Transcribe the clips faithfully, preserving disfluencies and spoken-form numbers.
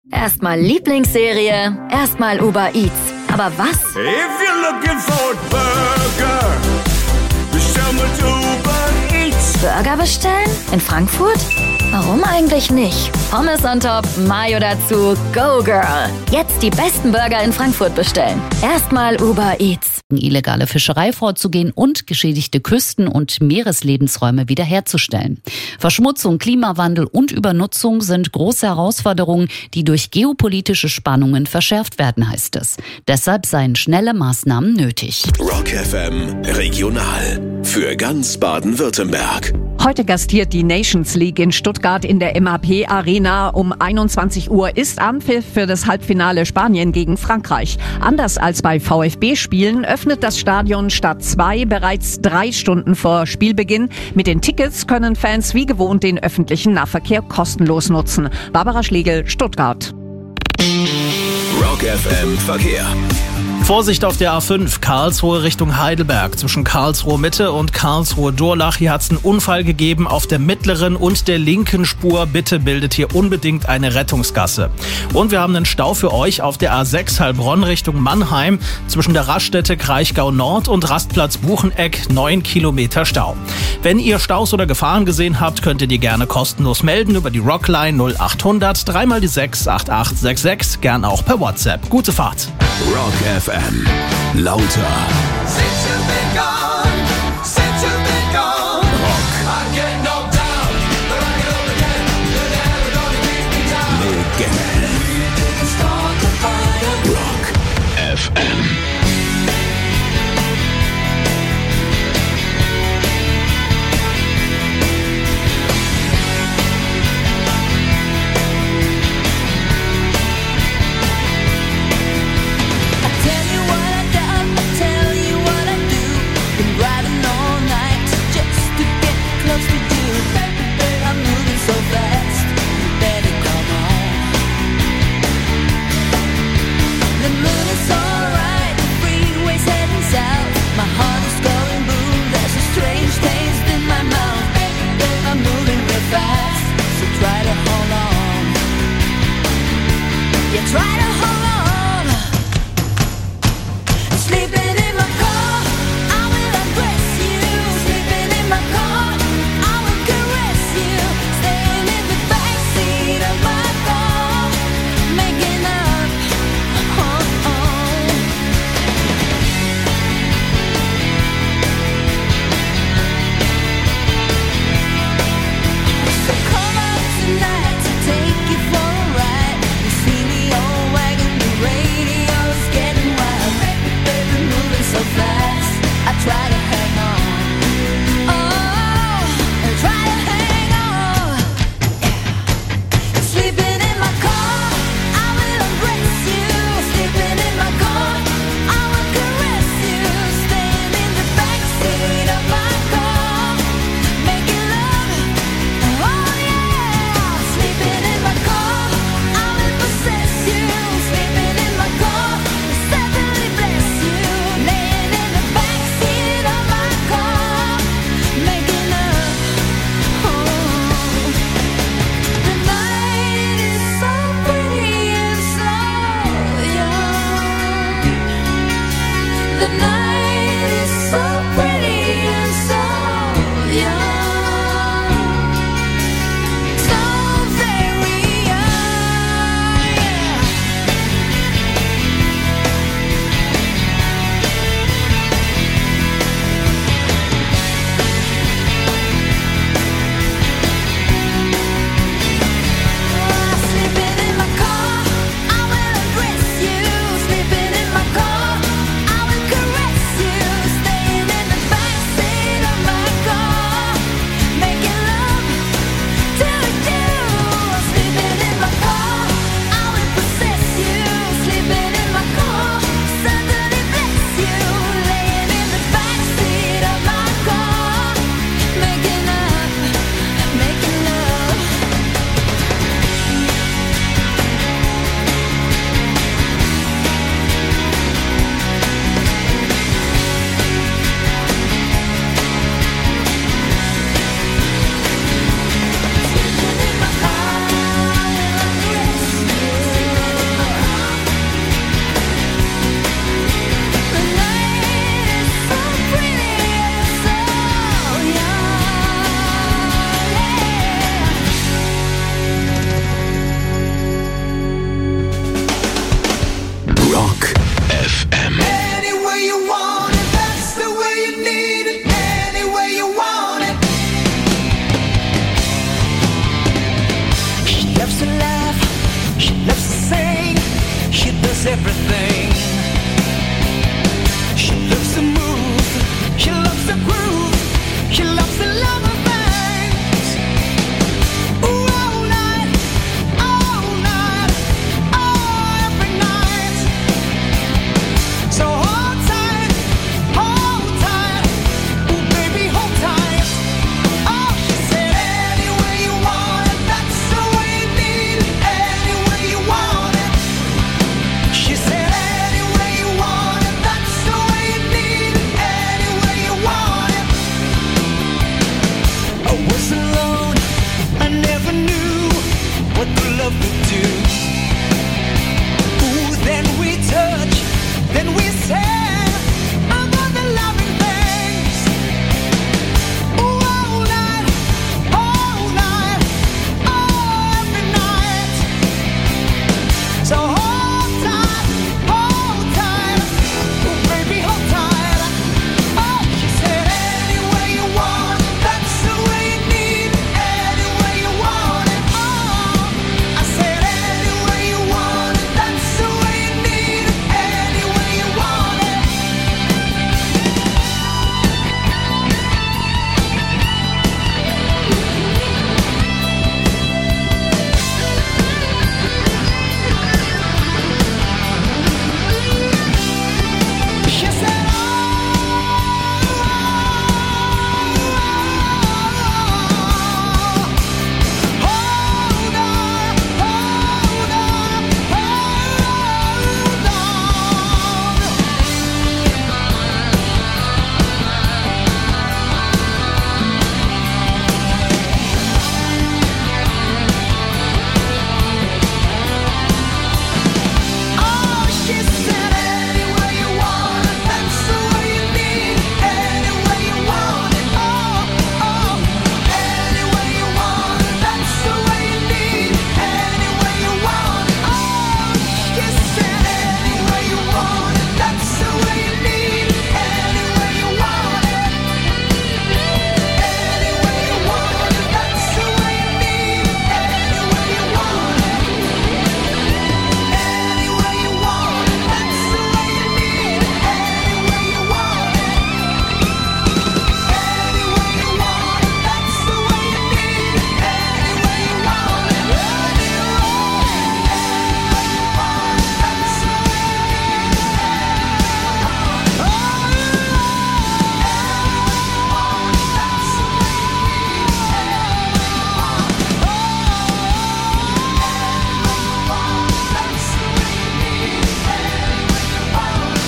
Erstmal Lieblingsserie, erstmal Uber Eats. Aber was? If you're looking for a Burger, bestell mit Uber Eats. Burger bestellen? In Frankfurt? Warum eigentlich nicht? Pommes on top, Mayo dazu, go girl. Jetzt die besten Burger in Frankfurt bestellen. Erstmal Uber Eats. Illegale Fischerei vorzugehen und geschädigte Küsten- und Meereslebensräume wiederherzustellen. Verschmutzung, Klimawandel und Übernutzung sind große Herausforderungen, die durch geopolitische Spannungen verschärft werden, heißt es. Deshalb seien schnelle Maßnahmen nötig. Rock F M Regional für ganz Baden-Württemberg. Heute gastiert die Nations League in Stuttgart in der M A P Arena. Um einundzwanzig Uhr ist Anpfiff für das Halbfinale Spanien gegen Frankreich. Anders als bei VfB-Spielen öffnet das Stadion Stadt zwei bereits drei Stunden vor Spielbeginn. Mit den Tickets können Fans wie gewohnt den öffentlichen Nahverkehr kostenlos nutzen. Barbara Schlegel, Stuttgart. Rock F M Verkehr. Vorsicht auf der A fünf, Karlsruhe Richtung Heidelberg. Zwischen Karlsruhe Mitte und Karlsruhe Durlach. Hier hat es einen Unfall gegeben auf der mittleren und der linken Spur. Bitte bildet hier unbedingt eine Rettungsgasse. Und wir haben einen Stau für euch auf der A sechs Heilbronn Richtung Mannheim. Zwischen der Raststätte Kraichgau Nord und Rastplatz Bucheneck neun Kilometer Stau. Wenn ihr Staus oder Gefahren gesehen habt, könnt ihr die gerne kostenlos melden über die Rockline null acht hundert dreimal die sechs acht acht sechs sechs. Gern auch per WhatsApp. Gute Fahrt. Rock F M. Lauter. Legenden. Rock F M. Caress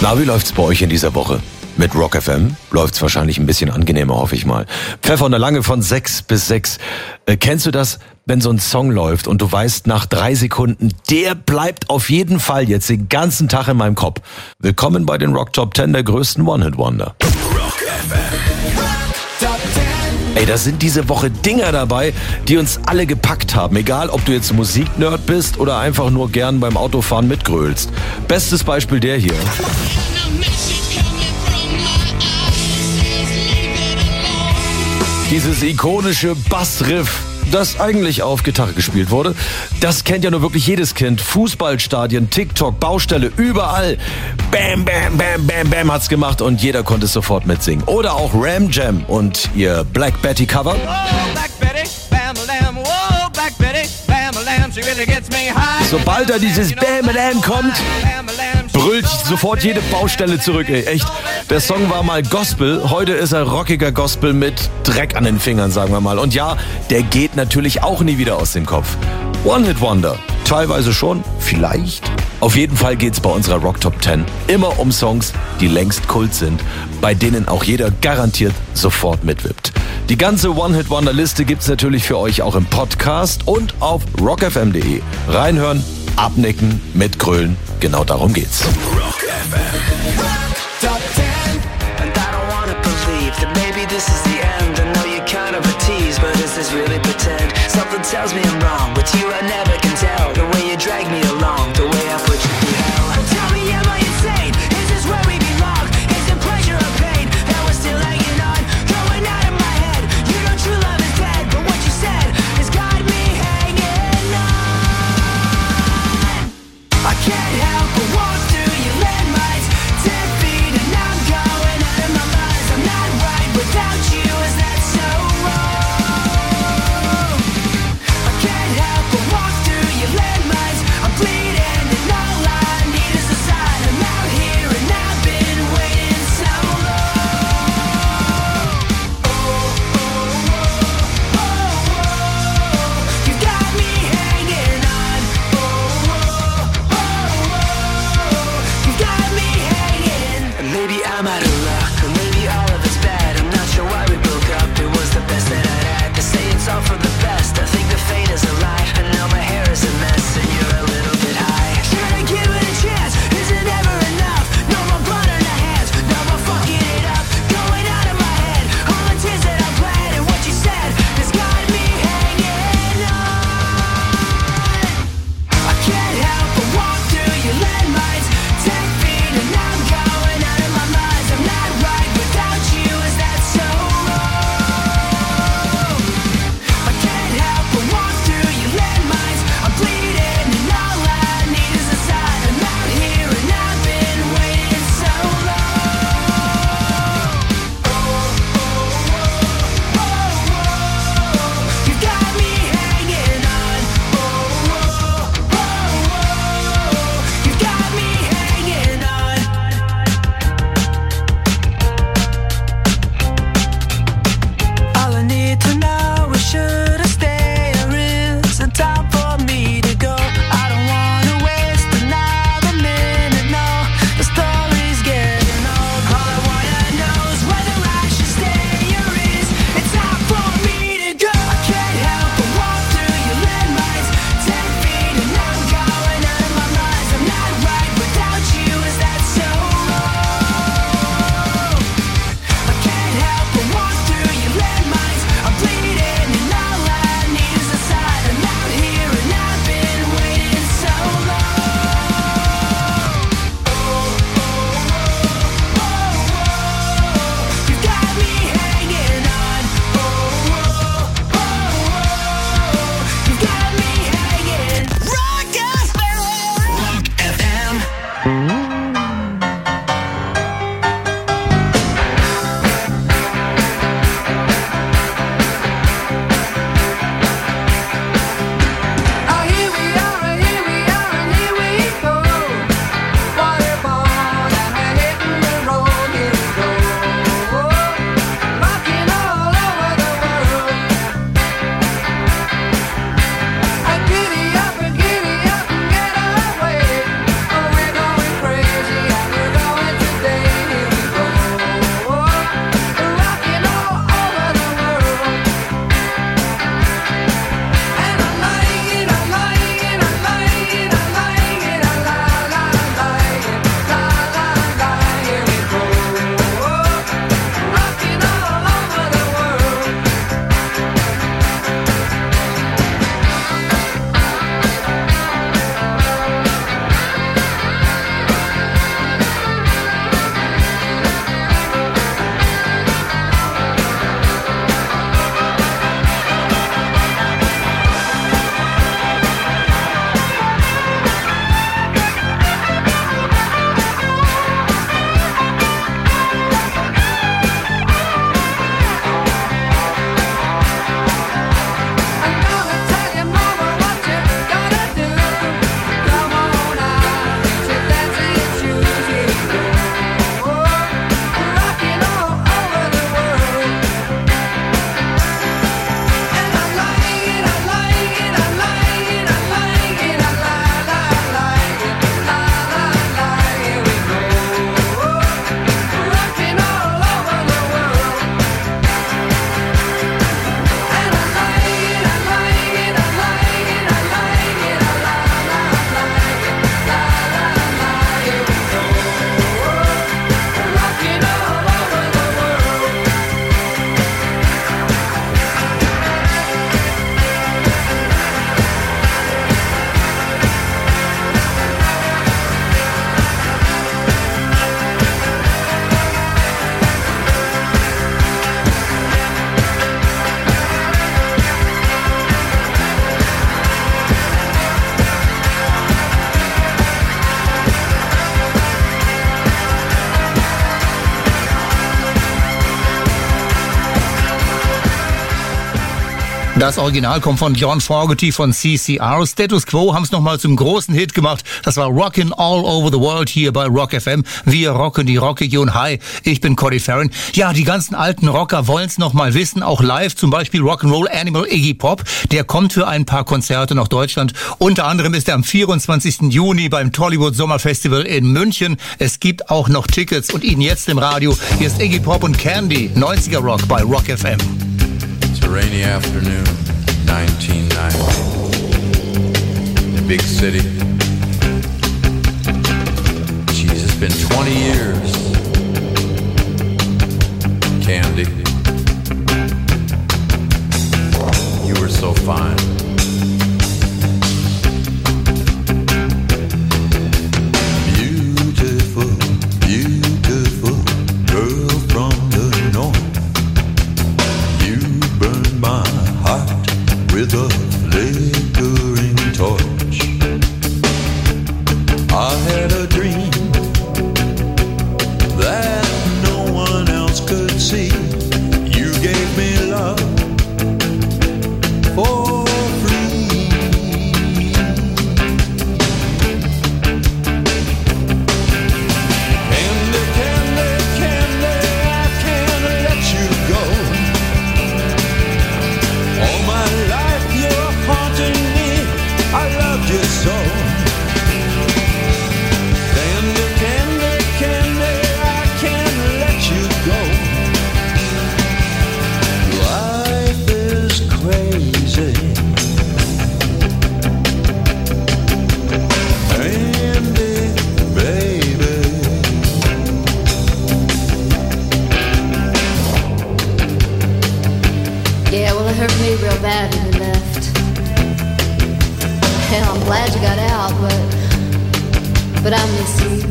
Na, wie läuft's bei euch in dieser Woche? Mit Rock F M läuft's wahrscheinlich ein bisschen angenehmer, hoffe ich mal. Pfeffer und der Lange von sechs bis sechs. Äh, kennst du das, wenn so ein Song läuft und du weißt nach drei Sekunden, der bleibt auf jeden Fall jetzt den ganzen Tag in meinem Kopf? Willkommen bei den Rock Top zehn der größten One-Hit-Wonder. Rock F M. Ey, da sind diese Woche Dinger dabei, die uns alle gepackt haben. Egal, ob du jetzt Musiknerd bist oder einfach nur gern beim Autofahren mitgrölst. Bestes Beispiel der hier. Dieses ikonische Bassriff, das eigentlich auf Gitarre gespielt wurde, das kennt ja nur wirklich jedes Kind. Fußballstadien, TikTok, Baustelle, überall. Bam, bam, bam, bam, bam hat's gemacht und jeder konnte es sofort mitsingen. Oder auch Ram Jam und ihr Black Betty Cover. Sobald da dieses Bam, bam kommt, brüllt sofort jede Baustelle zurück, ey. Echt. Der Song war mal Gospel, heute ist er rockiger Gospel mit Dreck an den Fingern, sagen wir mal. Und ja, der geht natürlich auch nie wieder aus dem Kopf. One-Hit-Wonder. Teilweise schon, vielleicht. Auf jeden Fall geht's bei unserer Rock Top zehn immer um Songs, die längst Kult sind, bei denen auch jeder garantiert sofort mitwippt. Die ganze One-Hit-Wonder-Liste gibt's natürlich für euch auch im Podcast und auf rock f m punkt d e. Reinhören, abnicken, mitgrölen, genau darum geht's. Rock F M. Top ten. And I don't wanna believe that maybe this is the end. I know you're kind of a tease, but is this really pretend? Something tells me I'm wrong. With you I never can tell. The way you drag me along, the way I put you through hell. Oh, tell me, am I insane? Is this where we belong? Is it pleasure or pain? That we're still hanging on, going out of my head. You know true love is dead, but what you said has got me hanging on. I can't help but walk through your landmines. Das Original kommt von John Fogerty von C C R. Status Quo haben es nochmal zum großen Hit gemacht. Das war Rockin' All Over the World hier bei Rock F M. Wir rocken die Rockregion. Hi, ich bin Cody Farron. Ja, die ganzen alten Rocker wollen es nochmal wissen, auch live, zum Beispiel Rock'n'Roll Animal Iggy Pop. Der kommt für ein paar Konzerte nach Deutschland. Unter anderem ist er am vierundzwanzigsten Juni beim Tollywood Sommerfestival in München. Es gibt auch noch Tickets und ihn jetzt im Radio. Hier ist Iggy Pop und Candy, neunziger Rock bei Rock F M. It's a rainy afternoon, nineteen ninety, in a big city. Jeez, it's been twenty years. Candy, you were so fine. Beautiful, beautiful girl from the north. My heart with a flickering torch. I had a dream that no one else could see. You gave me love for free. Candy, candy, candy, I can't let you go. All my life you're haunting me, I loved you so. Candy, candy, candy, I can't let you go. Life is crazy. Candy, baby. Yeah, well, it hurt me real bad when you left. Hell, I'm glad you got out, but but I miss you.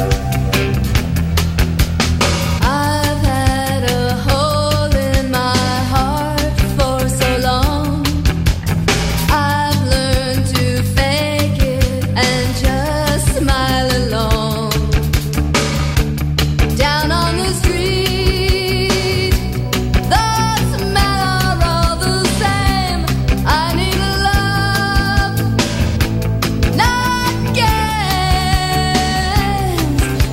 I've had a hole in my heart for so long. I've learned to fake it and just smile along. Down on the street, the smell all the same. I need love, not games.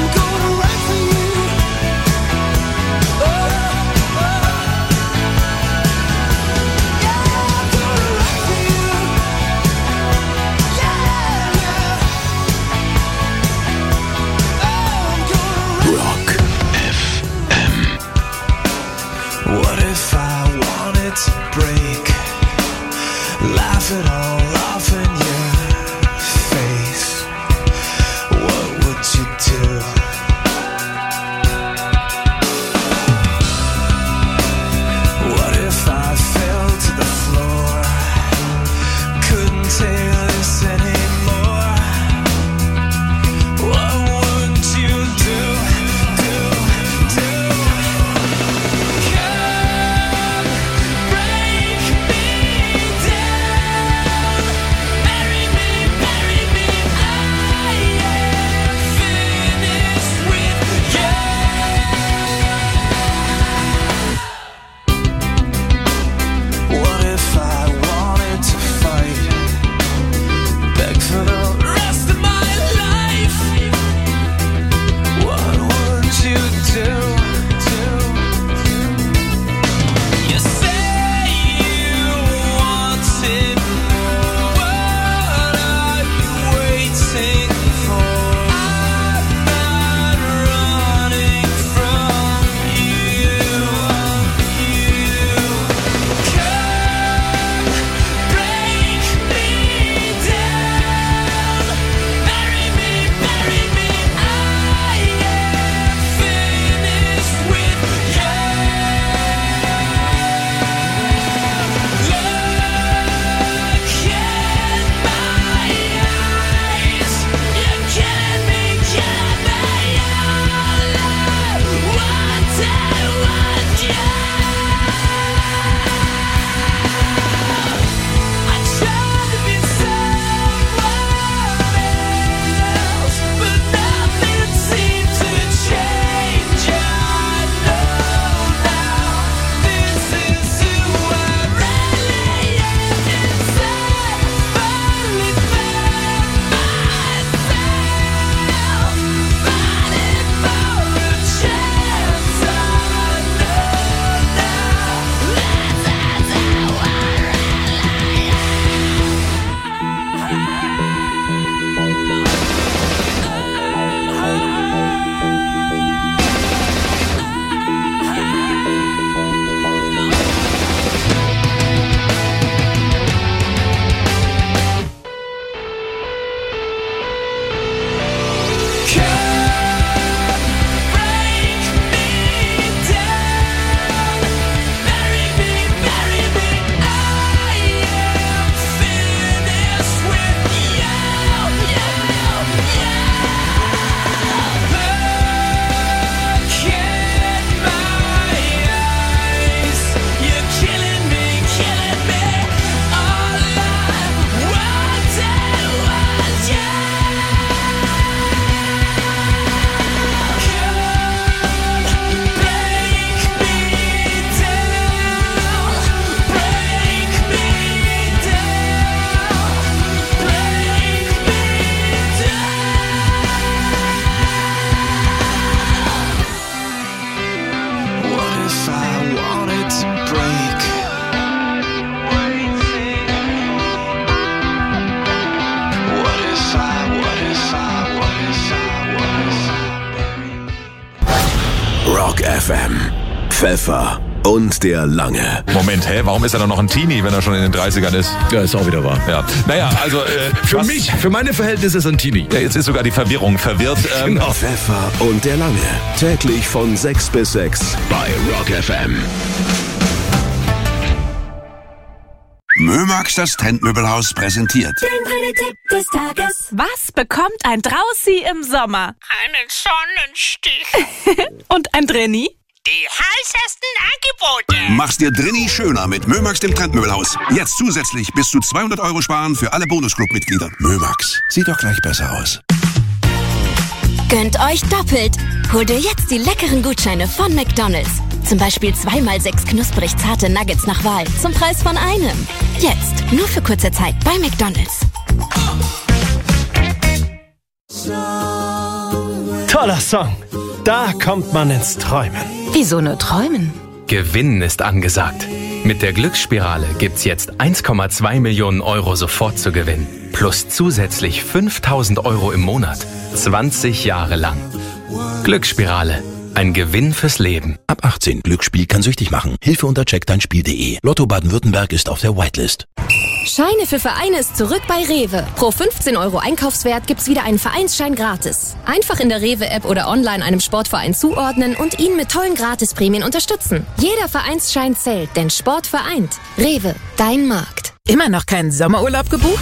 Rock F M. Pfeffer und der Lange. Moment, hä? Warum ist er dann noch ein Teenie, wenn er schon in den dreißigern ist? Ja, ist auch wieder wahr. Ja. Naja, also... Äh, für was, mich, für meine Verhältnisse ist er ein Teenie. Ja, jetzt ist sogar die Verwirrung verwirrt. Ähm, genau. Pfeffer und der Lange. Täglich von sechs bis sechs bei Rock F M. Mömax, das Trendmöbelhaus, präsentiert. Der Tipp des Tages. Was bekommt ein Draußi im Sommer? Einen Sonnenstich. Und ein Drinni? Die heißesten Angebote. Mach's dir drinni schöner mit Mömax, dem Trendmöbelhaus. Jetzt zusätzlich bis zu zweihundert Euro sparen für alle Bonusclub-Mitglieder. Mömax, sieht doch gleich besser aus. Gönnt euch doppelt. Hol dir jetzt die leckeren Gutscheine von McDonald's. Zum Beispiel zweimal sechs knusprig zarte Nuggets nach Wahl zum Preis von einem. Jetzt, nur für kurze Zeit bei McDonald's. Toller Song. Da kommt man ins Träumen. Wieso nur träumen? Gewinnen ist angesagt. Mit der Glücksspirale gibt's jetzt eins Komma zwei Millionen Euro sofort zu gewinnen. Plus zusätzlich fünftausend Euro im Monat. zwanzig Jahre lang. Glücksspirale. Ein Gewinn fürs Leben. Ab achtzehn. Glücksspiel kann süchtig machen. Hilfe unter check dein Spiel punkt de. Lotto Baden-Württemberg ist auf der Whitelist. Scheine für Vereine ist zurück bei Rewe. Pro fünfzehn Euro Einkaufswert gibt's wieder einen Vereinsschein gratis. Einfach in der Rewe-App oder online einem Sportverein zuordnen und ihn mit tollen Gratisprämien unterstützen. Jeder Vereinsschein zählt, denn Sport vereint. Rewe, dein Markt. Immer noch keinen Sommerurlaub gebucht?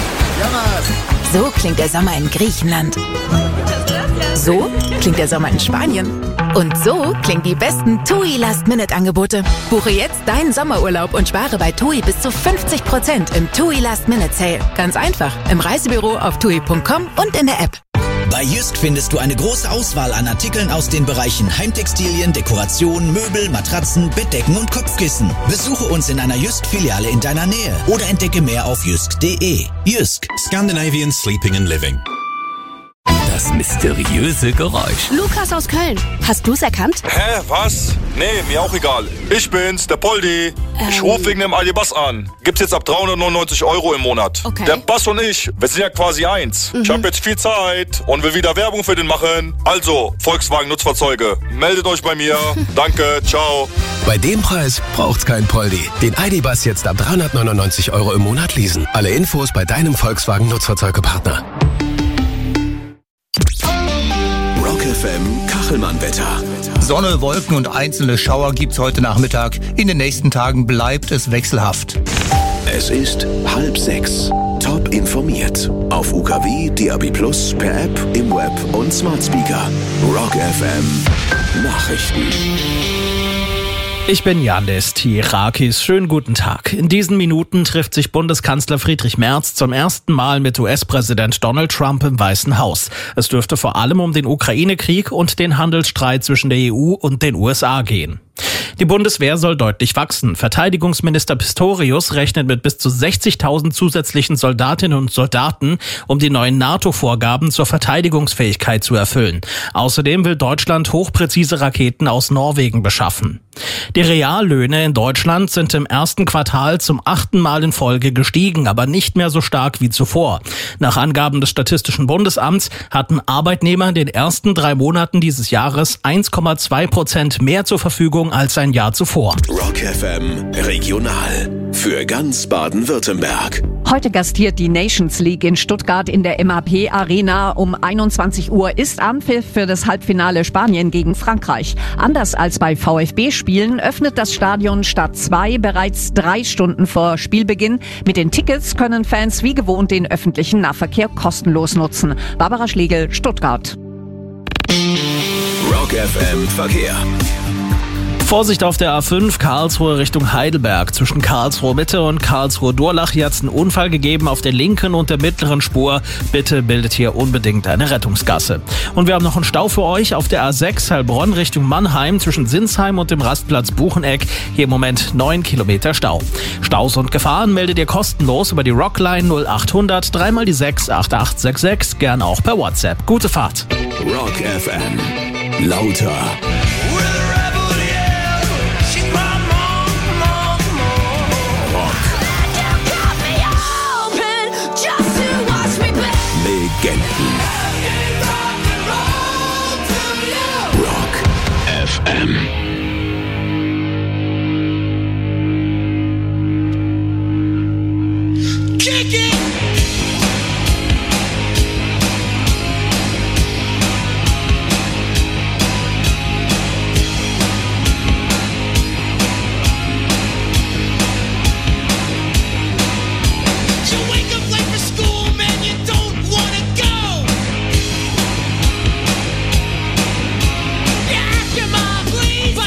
So klingt der Sommer in Griechenland. So klingt der Sommer in Spanien. Und so klingen die besten TUI Last-Minute-Angebote. Buche jetzt deinen Sommerurlaub und spare bei TUI bis zu fünfzig Prozent im TUI Last-Minute-Sale. Ganz einfach, im Reisebüro auf tui punkt com und in der App. Bei Jysk findest du eine große Auswahl an Artikeln aus den Bereichen Heimtextilien, Dekoration, Möbel, Matratzen, Bettdecken und Kopfkissen. Besuche uns in einer Jysk-Filiale in deiner Nähe oder entdecke mehr auf jysk punkt de. Jysk, Scandinavian Sleeping and Living. Das mysteriöse Geräusch. Lukas aus Köln. Hast du's erkannt? Hä, was? Nee, mir auch egal. Ich bin's, der Poldi. Ähm. Ich ruf wegen dem Aldi-Bass an. Gibt's jetzt ab dreihundertneunundneunzig Euro im Monat. Okay. Der Bass und ich, wir sind ja quasi eins. Mhm. Ich hab jetzt viel Zeit und will wieder Werbung für den machen. Also, Volkswagen Nutzfahrzeuge, meldet euch bei mir. Danke, ciao. Bei dem Preis braucht's kein Poldi. Den Aldi-Bass jetzt ab dreihundertneunundneunzig Euro im Monat leasen. Alle Infos bei deinem Volkswagen Nutzfahrzeugepartner. Rock F M Kachelmann-Wetter. Sonne, Wolken und einzelne Schauer gibt's heute Nachmittag. In den nächsten Tagen bleibt es wechselhaft. Es ist halb sechs. Top informiert. Auf U K W, D A B plus, per App, im Web und Smart Speaker. Rock F M Nachrichten. Ich bin Janis Tirakis. Schönen guten Tag. In diesen Minuten trifft sich Bundeskanzler Friedrich Merz zum ersten Mal mit U S-Präsident Donald Trump im Weißen Haus. Es dürfte vor allem um den Ukraine-Krieg und den Handelsstreit zwischen der E U und den U S A gehen. Die Bundeswehr soll deutlich wachsen. Verteidigungsminister Pistorius rechnet mit bis zu sechzigtausend zusätzlichen Soldatinnen und Soldaten, um die neuen NATO-Vorgaben zur Verteidigungsfähigkeit zu erfüllen. Außerdem will Deutschland hochpräzise Raketen aus Norwegen beschaffen. Die Reallöhne in Deutschland sind im ersten Quartal zum achten Mal in Folge gestiegen, aber nicht mehr so stark wie zuvor. Nach Angaben des Statistischen Bundesamts hatten Arbeitnehmer in den ersten drei Monaten dieses Jahres eins Komma zwei Prozent mehr zur Verfügung als ein Jahr zuvor. Rock F M Regional für ganz Baden-Württemberg. Heute gastiert die Nations League in Stuttgart in der M A P Arena. Um einundzwanzig Uhr ist Anpfiff für das Halbfinale Spanien gegen Frankreich. Anders als bei V F B-Spielen öffnet das Stadion Stad zwei bereits drei Stunden vor Spielbeginn. Mit den Tickets können Fans wie gewohnt den öffentlichen Nahverkehr kostenlos nutzen. Barbara Schlegel, Stuttgart. Rock F M Verkehr. Vorsicht auf der A fünf Karlsruhe Richtung Heidelberg. Zwischen Karlsruhe Mitte und Karlsruhe Durlach hier hat es einen Unfall gegeben auf der linken und der mittleren Spur. Bitte bildet hier unbedingt eine Rettungsgasse. Und wir haben noch einen Stau für euch auf der A sechs Heilbronn Richtung Mannheim zwischen Sinsheim und dem Rastplatz Bucheneck. Hier im Moment neun Kilometer Stau. Staus und Gefahren meldet ihr kostenlos über die Rockline null achthundert dreimal die sechs acht acht sechs sechs, gern auch per WhatsApp. Gute Fahrt. Rock F M. Lauter. Legenden. Rock F M. Kick it! Please.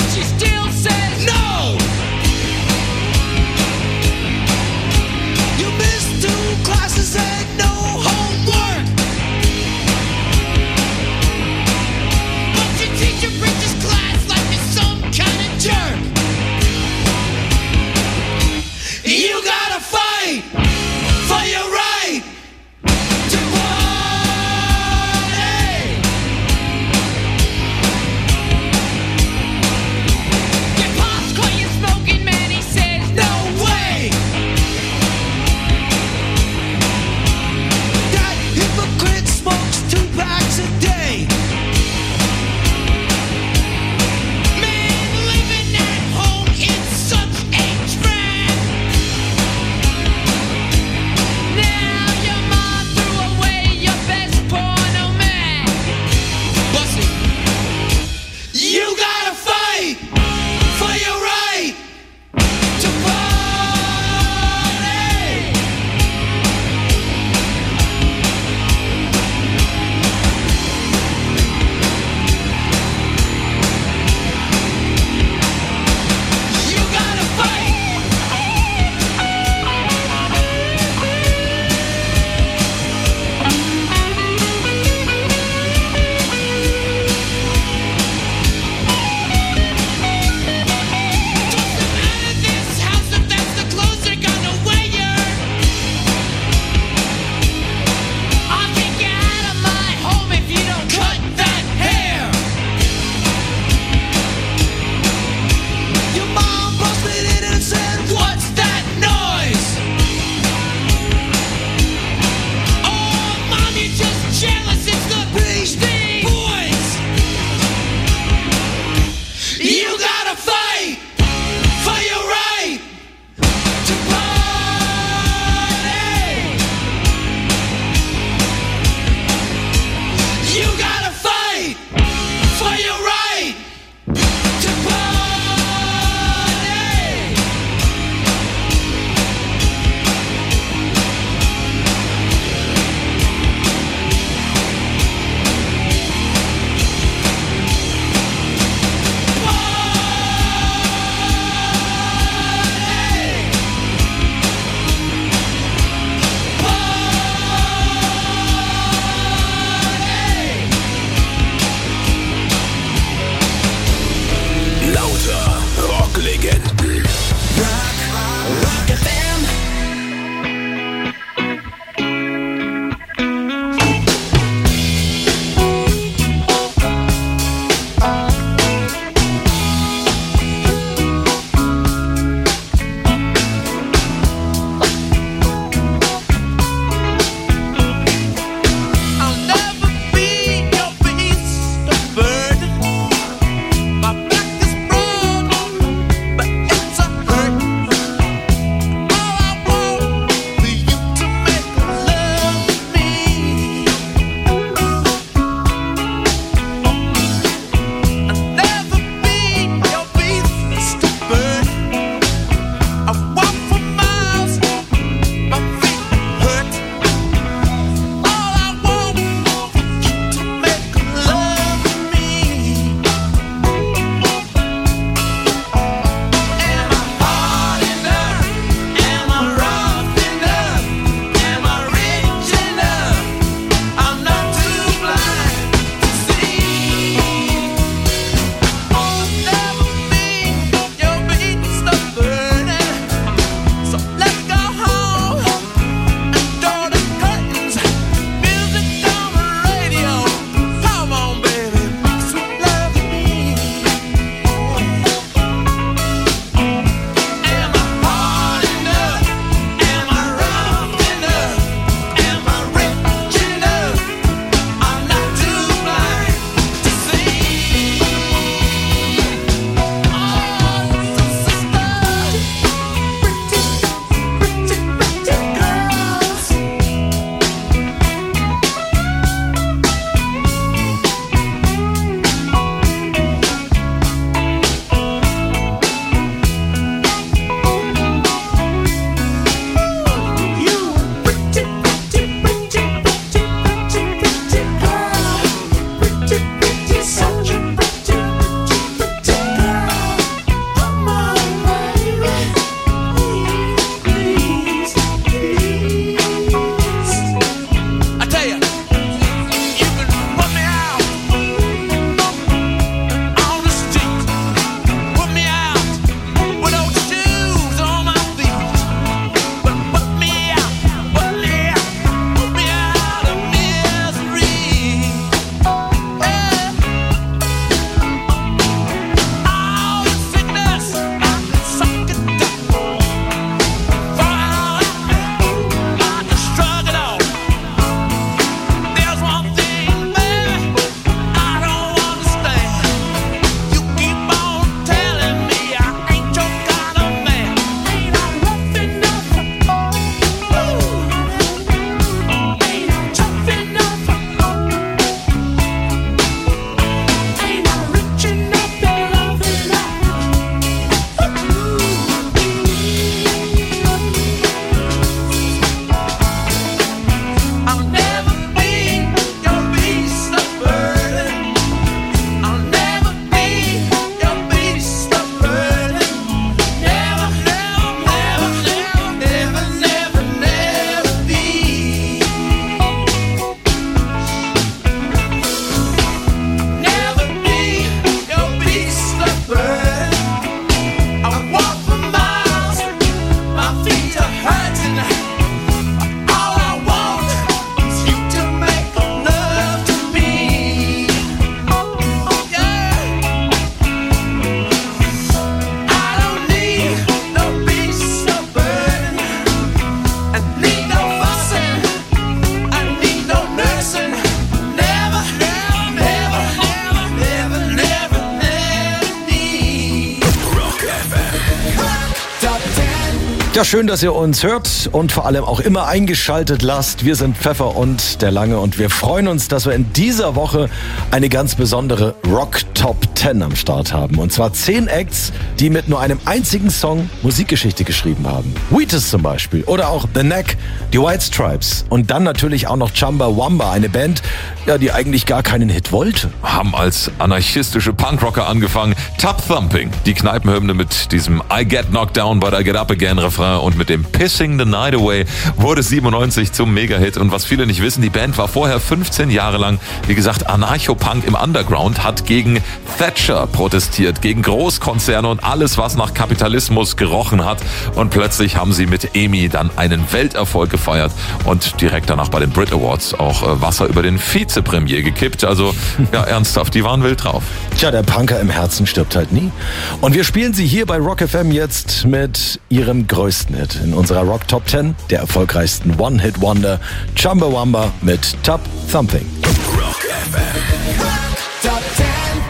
Ja, schön, dass ihr uns hört und vor allem auch immer eingeschaltet lasst. Wir sind Pfeffer und der Lange und wir freuen uns, dass wir in dieser Woche eine ganz besondere Rock Top zehn am Start haben. Und zwar zehn Acts, die mit nur einem einzigen Song Musikgeschichte geschrieben haben. Wheatus zum Beispiel oder auch The Knack, die White Stripes und dann natürlich auch noch Chumbawamba, eine Band, ja, die eigentlich gar keinen Hit wollte. Haben als anarchistische Punkrocker angefangen. Tub Thumping, die Kneipenhymne mit diesem I Get Knocked Down but I Get Up Again Refrain und mit dem Pissing the Night Away wurde siebenundneunzig zum Mega-Hit. Und was viele nicht wissen, die Band war vorher fünfzehn Jahre lang, wie gesagt, Anarcho-Punk im Underground, hat gegen Thatcher protestiert, gegen Großkonzerne und alles, was nach Kapitalismus gerochen hat. Und plötzlich haben sie mit Amy dann einen Welterfolg gefeiert und direkt danach bei den Brit Awards auch äh, Wasser über den Vizepremier gekippt. Also ja, ernsthaft, die waren wild drauf. Tja, der Punker im Herzen stirbt halt nie. Und wir spielen sie hier bei Rock F M jetzt mit ihrem größten Hit in unserer Rock Top zehn, der erfolgreichsten One-Hit-Wonder, Chumbawamba mit Tub Thumping. Rock F M. Top zehn.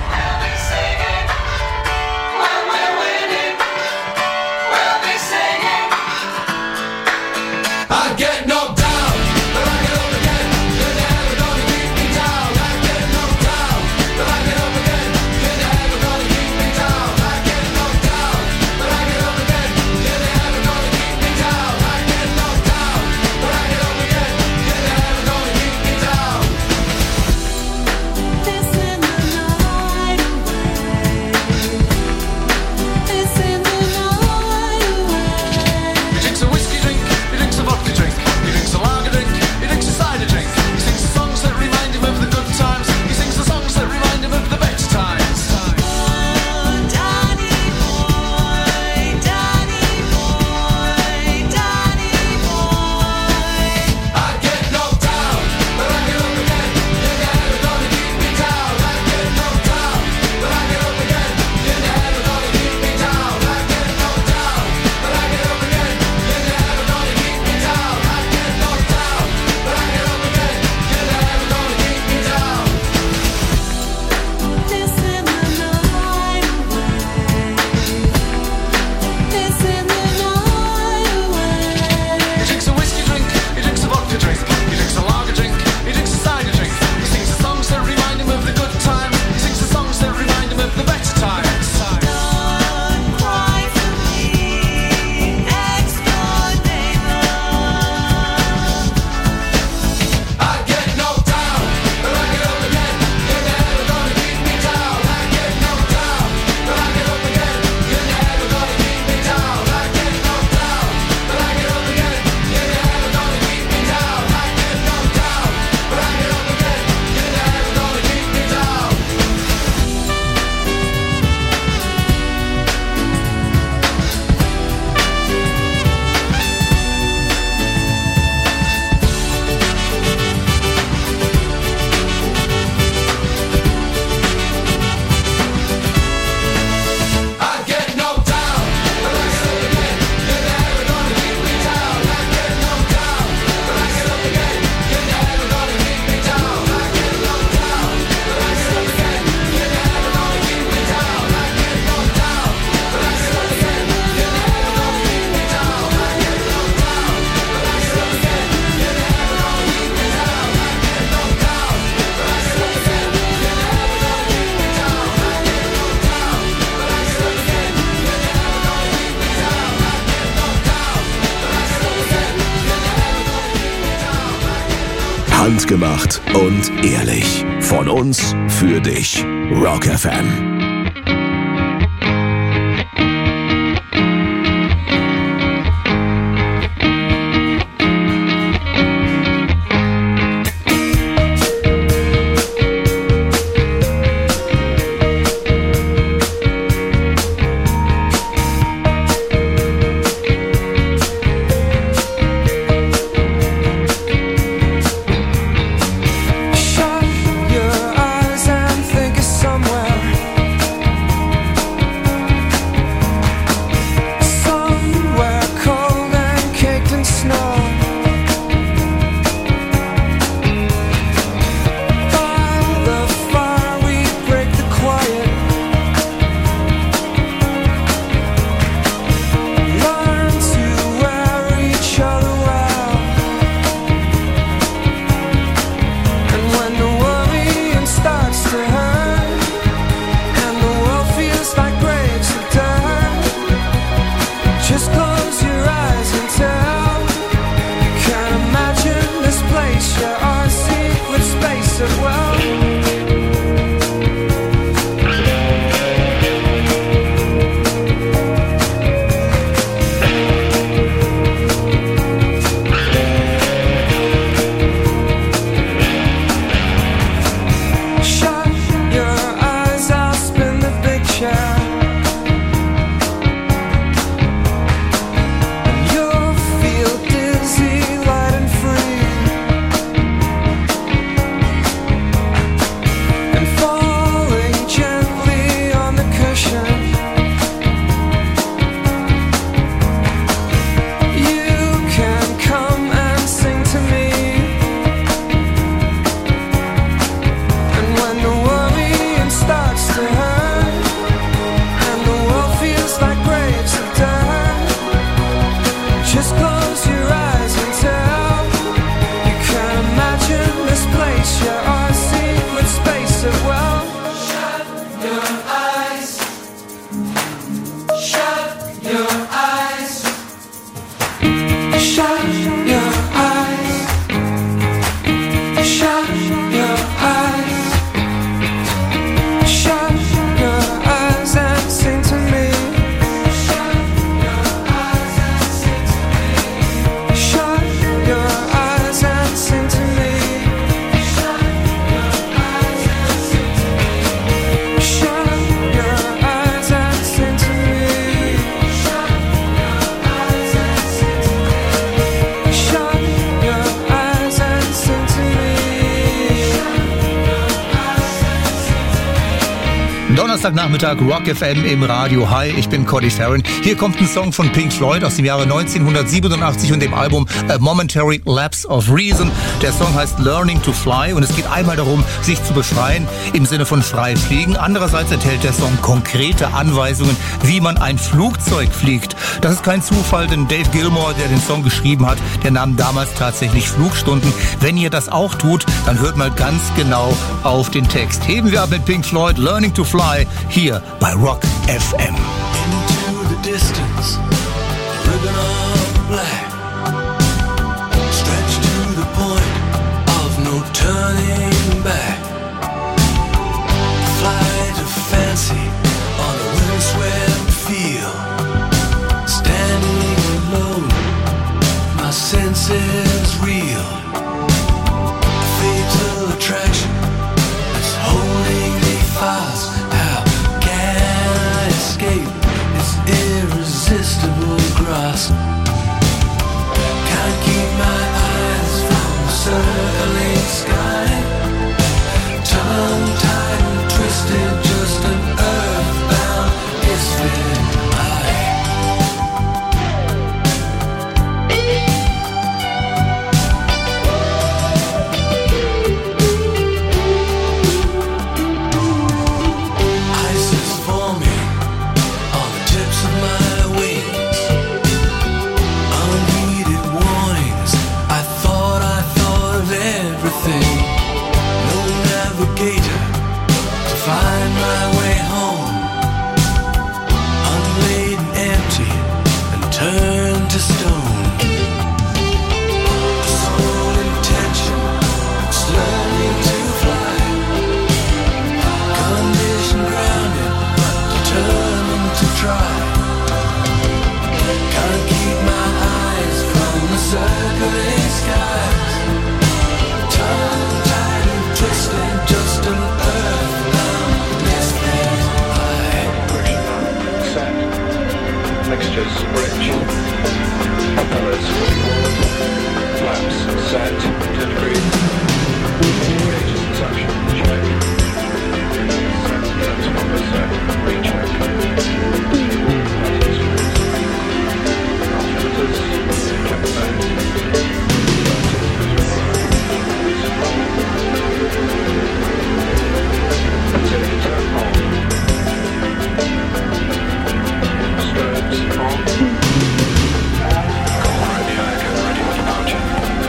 Handgemacht und ehrlich. Von uns für dich. Rock F M. Shut your eyes and think of somewhere Donnerstagnachmittag, Rock F M im Radio. Hi, ich bin Cody Farron. Hier kommt ein Song von Pink Floyd aus dem Jahre neunzehnhundertsiebenundachtzig und dem Album A Momentary Lapse of Reason. Der Song heißt Learning to Fly und es geht einmal darum, sich zu befreien im Sinne von frei fliegen. Andererseits enthält der Song konkrete Anweisungen, wie man ein Flugzeug fliegt. Das ist kein Zufall, denn Dave Gilmour, der den Song geschrieben hat, der nahm damals tatsächlich Flugstunden. Wenn ihr das auch tut, dann hört mal ganz genau auf den Text. Heben wir ab mit Pink Floyd, Learning to Fly, hier bei Rock F M. Into the distance, ribbon of black, stretched to the point of no turning back. Flight of fancy on a windswept field, standing alone, my senses reel. Fatal attraction that's holding me fast. How can I escape its irresistible grasp? Can't keep my eyes from the circling sky. Tongue-tied and twisted, just an earthbound misfit eye. Ice is forming on the tips of my wings. Unheeded warnings, I thought I thought of everything. No navigator to find my way home. Unladen, empty, and turned to stone. The sole intention is learning to fly. Condition grounded, but determined to try. Can't keep my eyes from the circling skies. Tongue-tied and twisted, just an earthbound misfit eye. Set. Mixtures rich. Propellers fully warmed. Flaps set to degree. Gauges and suction check. Set. Transponder set. Recheck. Filters. Check that. Turn on. Strobes on. Call radio echo ready for departure.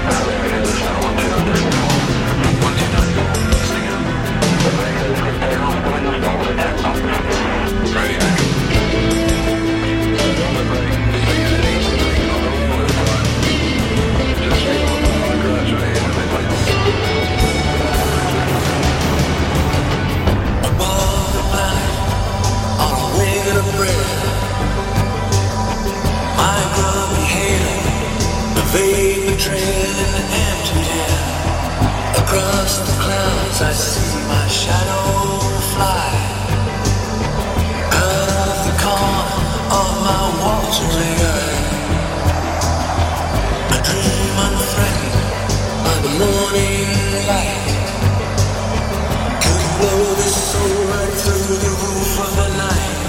one two nine four, listening out. Radio echo. On the bay, please at ease and take on all the time. Just feel on gradually in the midlands. Above the planet, on a wing and a prayer, my grubby halo, the vapor trail in the empty air. Across the clouds I see my shadow fly. Out of the corner of my watering eye, I dream unthreatened by the morning light. Could blow this soul right through the roof of the night.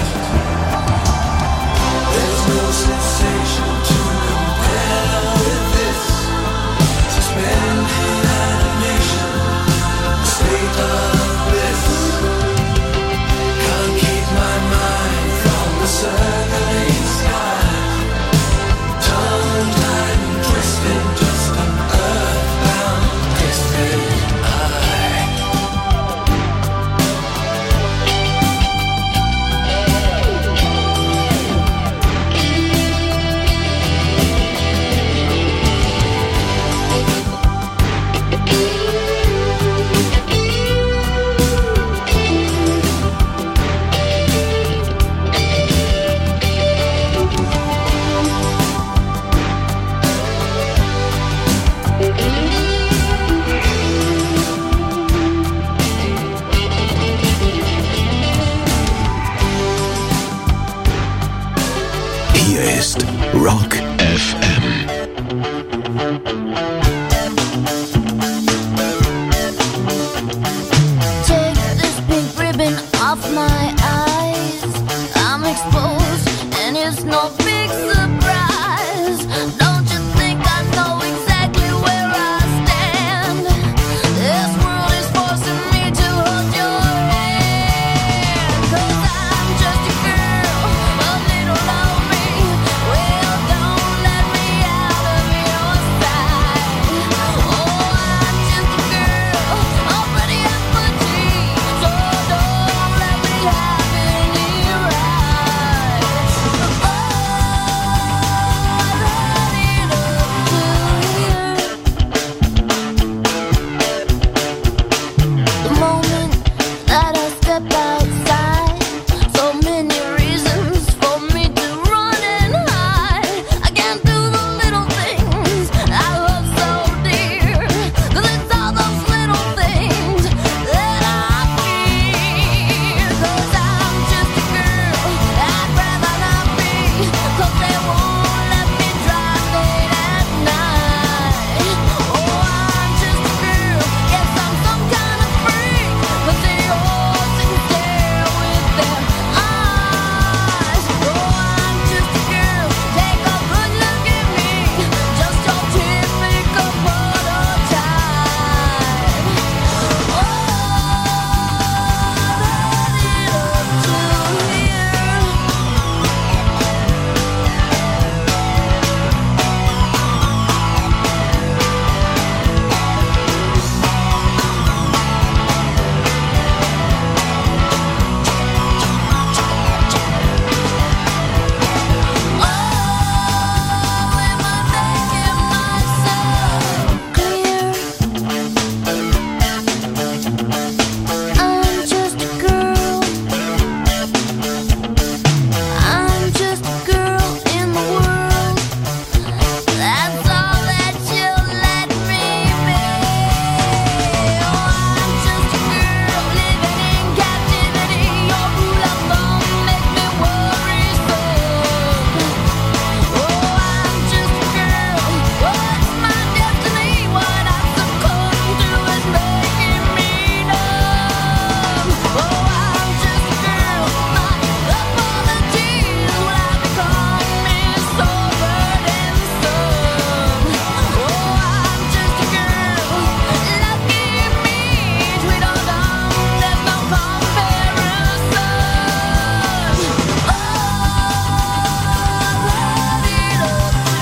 There's no sensation to compare with this. Suspended animation, a state of bliss. Can't keep my mind from the circling sky. Tongue-tied and twisted, just an earthbound misfit eye. Hier ist Rock F M. Take this pink ribbon off my eyes, I'm exposed, and it's no big surprise. Don't you think I know exactly where I stand? This world is forcing me to hold your hand. 'Cause I'm just a girl, a little lonely. Well, don't let me out of your sight. Oh, I'm just a girl, already at my teeth. So don't let me have any rights. Oh, I let it up to here. The moment that I step outside, so many reasons for me to run and hide. I can't do the little things I love so dear, 'cause it's all those little things that I fear. 'Cause I'm just a girl, I'd rather not be, 'cause they won't let me drive late at night. Oh, I'm just a girl, yes, I'm some kind of freak, but they all sit and stare with their eyes. Oh, I'm just a girl, take a good look at me, just your typical prototype. Oh, let it up to here. I'm just a girl. I'm just a girl in the world. That's all that you'll let me be. Oh, I'm just a girl living in captivity. Your rule of thumb makes me worrisome. Oh, I'm just a girl. What's my destiny? What I succumb to is making me numb. Oh, I'm just a girl. My apologies will have become me so burdensome. Oh, I'm just a girl. Lucky me, sweet or dumb, there's no comparison. Oh, let it up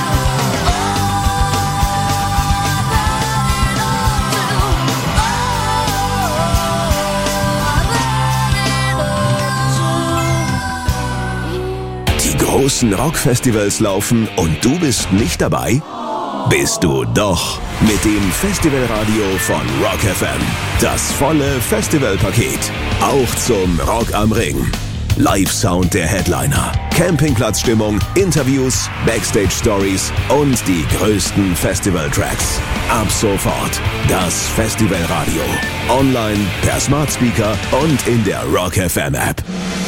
Die großen Rockfestivals laufen und du bist nicht dabei? Bist du doch mit dem Festivalradio von Rock F M. Das volle Festivalpaket. Auch zum Rock am Ring. Live-Sound der Headliner, Campingplatzstimmung, Interviews, Backstage-Stories und die größten Festival-Tracks. Ab sofort das Festivalradio. Online, per Smart Speaker und in der Rock F M App.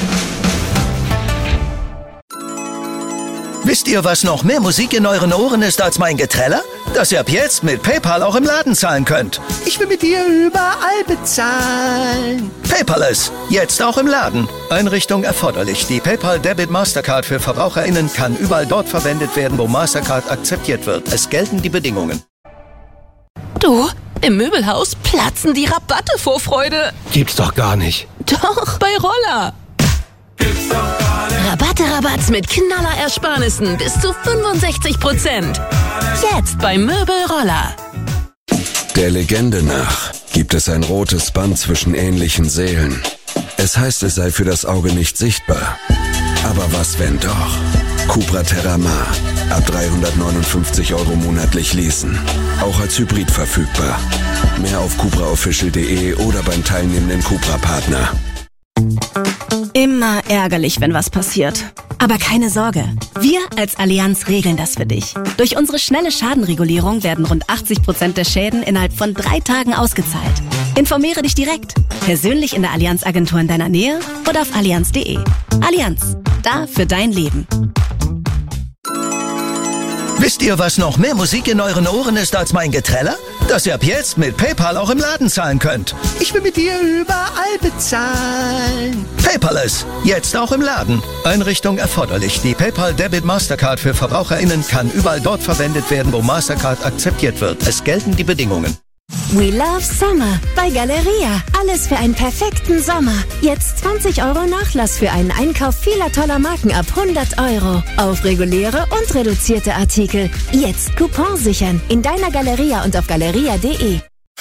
Wisst ihr, was noch mehr Musik in euren Ohren ist als mein Geträller? Dass ihr ab jetzt mit PayPal auch im Laden zahlen könnt. Ich will mit dir überall bezahlen. Paperless, jetzt auch im Laden. Einrichtung erforderlich. Die PayPal Debit Mastercard für VerbraucherInnen kann überall dort verwendet werden, wo Mastercard akzeptiert wird. Es gelten die Bedingungen. Du, im Möbelhaus platzen die Rabatte vor Freude. Gibt's doch gar nicht. Doch, bei Roller. Rabatte, Rabatz mit Knallerersparnissen bis zu fünfundsechzig Prozent. Jetzt bei Möbelroller. Der Legende nach gibt es ein rotes Band zwischen ähnlichen Seelen. Es heißt, es sei für das Auge nicht sichtbar. Aber was, wenn doch? Cupra Terramar. Ab dreihundertneunundfünfzig Euro monatlich leasen. Auch als Hybrid verfügbar. Mehr auf cupra official punkt de oder beim teilnehmenden Cupra-Partner. Immer ärgerlich, wenn was passiert. Aber keine Sorge, wir als Allianz regeln das für dich. Durch unsere schnelle Schadenregulierung werden rund achtzig Prozent der Schäden innerhalb von drei Tagen ausgezahlt. Informiere dich direkt, persönlich in der Allianz-Agentur in deiner Nähe oder auf allianz punkt de. Allianz, da für dein Leben. Wisst ihr, was noch mehr Musik in euren Ohren ist als mein Geträller? Dass ihr ab jetzt mit PayPal auch im Laden zahlen könnt. Ich will mit dir überall bezahlen. Paperless, jetzt auch im Laden. Einrichtung erforderlich. Die PayPal Debit Mastercard für VerbraucherInnen kann überall dort verwendet werden, wo Mastercard akzeptiert wird. Es gelten die Bedingungen. We love Summer bei Galeria. Alles für einen perfekten Sommer. Jetzt zwanzig Euro Nachlass für einen Einkauf vieler toller Marken ab hundert Euro. Auf reguläre und reduzierte Artikel. Jetzt Coupon sichern. In deiner Galeria und auf galeria punkt de.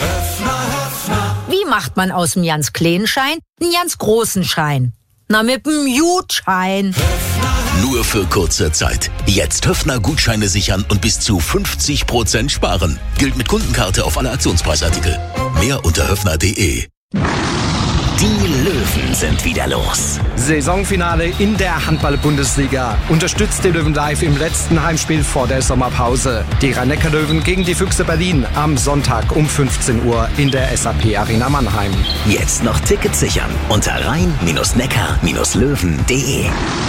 Wie macht man aus dem ganz kleinen Schein einen ganz großen Schein? Na, mit dem Jutschein. Nur für kurze Zeit. Jetzt Höfner-Gutscheine sichern und bis zu fünfzig Prozent sparen. Gilt mit Kundenkarte auf alle Aktionspreisartikel. Mehr unter höfner punkt de. Die Löwen sind wieder los. Saisonfinale in der Handball-Bundesliga. Unterstützt die Löwen live im letzten Heimspiel vor der Sommerpause. Die Rhein-Neckar-Löwen gegen die Füchse Berlin am Sonntag um fünfzehn Uhr in der S A P Arena Mannheim. Jetzt noch Tickets sichern unter rhein Neckar Löwen punkt de.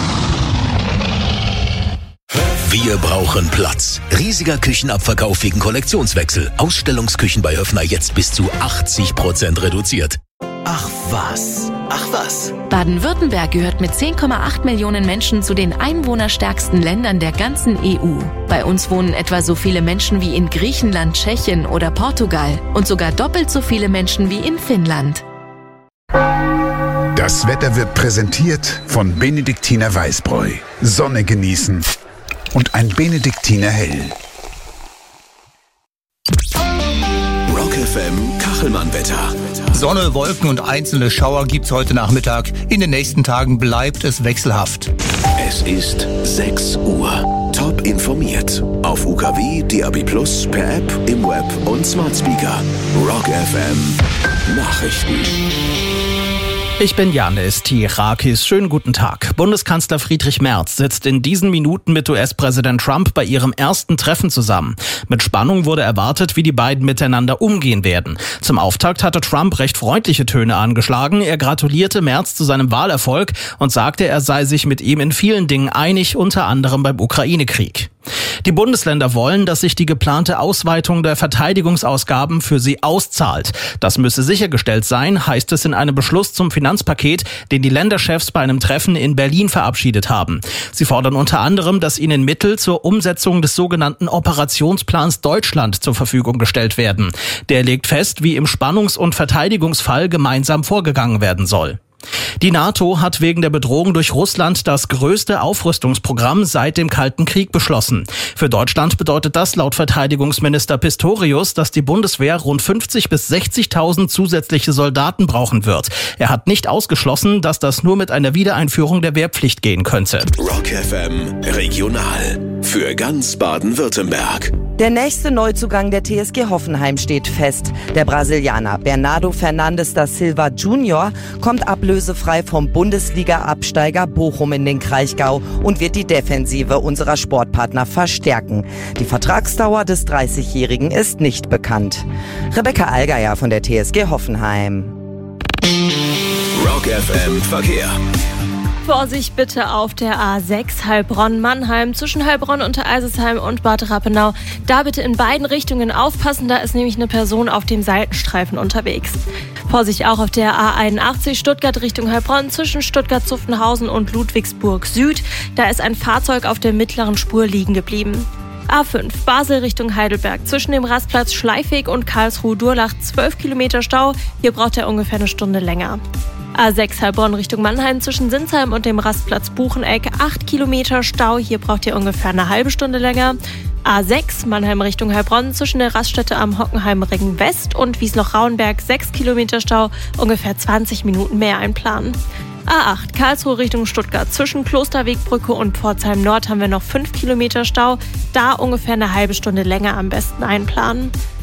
Wir brauchen Platz. Riesiger Küchenabverkauf wegen Kollektionswechsel. Ausstellungsküchen bei Höfner jetzt bis zu achtzig Prozent reduziert. Ach was, ach was. Baden-Württemberg gehört mit zehn Komma acht Millionen Menschen zu den einwohnerstärksten Ländern der ganzen E U. Bei uns wohnen etwa so viele Menschen wie in Griechenland, Tschechien oder Portugal und sogar doppelt so viele Menschen wie in Finnland. Das Wetter wird präsentiert von Benediktiner Weißbräu. Sonne genießen und ein Benediktiner Hell. Rock F M Kachelmann-Wetter. Sonne, Wolken und einzelne Schauer gibt's heute Nachmittag. In den nächsten Tagen bleibt es wechselhaft. Es ist sechs Uhr. Top informiert. Auf U K W, D A B Plus, per App, im Web und Smart Speaker. Rock F M Nachrichten. Ich bin Janis Tirakis. Schönen guten Tag. Bundeskanzler Friedrich Merz sitzt in diesen Minuten mit U S-Präsident Trump bei ihrem ersten Treffen zusammen. Mit Spannung wurde erwartet, wie die beiden miteinander umgehen werden. Zum Auftakt hatte Trump recht freundliche Töne angeschlagen. Er gratulierte Merz zu seinem Wahlerfolg und sagte, er sei sich mit ihm in vielen Dingen einig, unter anderem beim Ukraine-Krieg. Die Bundesländer wollen, dass sich die geplante Ausweitung der Verteidigungsausgaben für sie auszahlt. Das müsse sichergestellt sein, heißt es in einem Beschluss zum Finanzpaket, den die Länderchefs bei einem Treffen in Berlin verabschiedet haben. Sie fordern unter anderem, dass ihnen Mittel zur Umsetzung des sogenannten Operationsplans Deutschland zur Verfügung gestellt werden. Der legt fest, wie im Spannungs- und Verteidigungsfall gemeinsam vorgegangen werden soll. Die NATO hat wegen der Bedrohung durch Russland das größte Aufrüstungsprogramm seit dem Kalten Krieg beschlossen. Für Deutschland bedeutet das laut Verteidigungsminister Pistorius, dass die Bundeswehr rund fünfzig bis sechzigtausend zusätzliche Soldaten brauchen wird. Er hat nicht ausgeschlossen, dass das nur mit einer Wiedereinführung der Wehrpflicht gehen könnte. Rock F M Regional für ganz Baden-Württemberg. Der nächste Neuzugang der T S G Hoffenheim steht fest. Der Brasilianer Bernardo Fernandes da Silva Junior kommt ablösefrei vom Bundesliga-Absteiger Bochum in den Kraichgau und wird die Defensive unserer Sportpartner verstärken. Die Vertragsdauer des dreißigjährigen ist nicht bekannt. Rebecca Allgeier von der T S G Hoffenheim. Rock F M Verkehr. Vorsicht bitte auf der A sechs Heilbronn-Mannheim zwischen Heilbronn und Eisersheim und Bad Rappenau. Da bitte in beiden Richtungen aufpassen, da ist nämlich eine Person auf dem Seitenstreifen unterwegs. Vorsicht auch auf der A einundachtzig Stuttgart Richtung Heilbronn zwischen Stuttgart-Zuffenhausen und Ludwigsburg Süd. Da ist ein Fahrzeug auf der mittleren Spur liegen geblieben. A fünf Basel Richtung Heidelberg zwischen dem Rastplatz Schleifweg und Karlsruhe-Durlach zwölf Kilometer Stau. Hier braucht er ungefähr eine Stunde länger. A sechs Heilbronn Richtung Mannheim zwischen Sinsheim und dem Rastplatz Bucheneck acht Kilometer Stau. Hier braucht ihr ungefähr eine halbe Stunde länger. A sechs Mannheim Richtung Heilbronn zwischen der Raststätte am Hockenheimring West und Wiesloch-Rauenberg sechs Kilometer Stau. Ungefähr zwanzig Minuten mehr einplanen. A acht Karlsruhe Richtung Stuttgart zwischen Klosterwegbrücke und Pforzheim Nord haben wir noch fünf Kilometer Stau. Da ungefähr eine halbe Stunde länger am besten einplanen.